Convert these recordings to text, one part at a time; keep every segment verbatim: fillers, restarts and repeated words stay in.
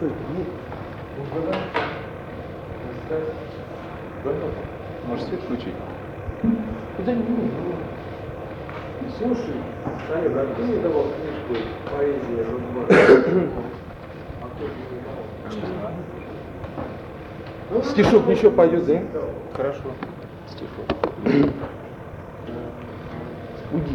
Стойте, нет. Угадать. Достать. Готов. Можешь свет включить? Да не, не. Слушай, Саня, а ты мне давал книжку «Поэзия разбора»? А кто тебе давал? Стишок еще пойдет, да? Хорошо. Стишок. Уди.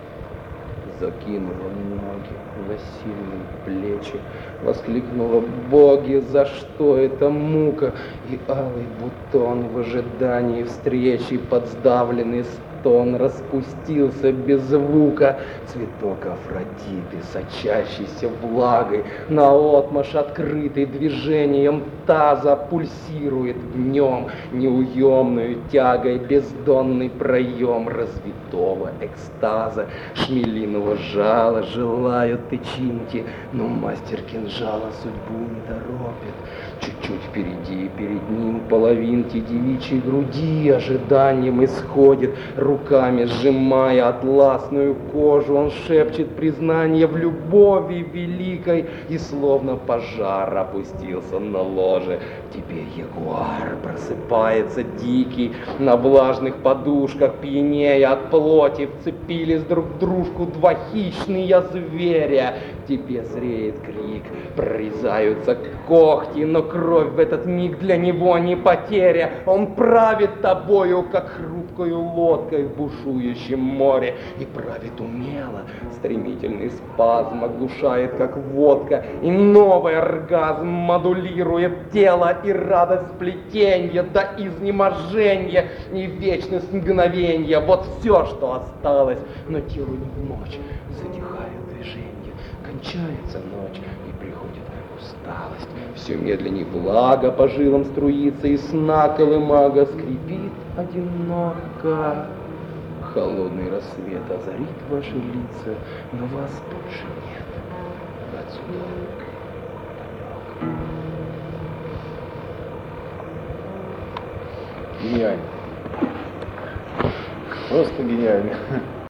Закинула ноги на сильные плечи, воскликнула: боги, за что эта мука? И алый бутон в ожидании встречи, под сдавленный стон распустился без звука. Цветок Афродиты, сочащийся влагой, наотмашь открытый движением таза, пульсирует в нем неуемную тягой бездонный проем развитого экстаза. Шмелиного жала желают тычинки, но мастер кинжала судьбу не торопит. Чуть-чуть впереди, перед ним половинки девичьей груди ожиданием исходит, руками сжимая атласную кожу, он шепчет признание в любови великой и словно пожар опустился на ложе. Теперь ягуар просыпается дикий, на влажных подушках пьянея от плоти вцепились друг в дружку два хищные зверя. Тебе зреет крик, прорезаются когти, но кровь в этот миг для него не потеря. Он правит тобою, как хрупкою лодкой в бушующем море, и правит умело. Стремительный спазм оглушает, как водка, и новый оргазм модулирует тело, и радость сплетенья до изнеможения, и вечность мгновенья. Вот все, что осталось, но телу не в мочь, затихают движения. Кончается ночь, и приходит усталость. Все медленнее влага по жилам струится, и сна колымага скрипит одиноко. Холодный рассвет озарит ваши лица, но вас больше нет. Отсюда Гениально. Просто гениально.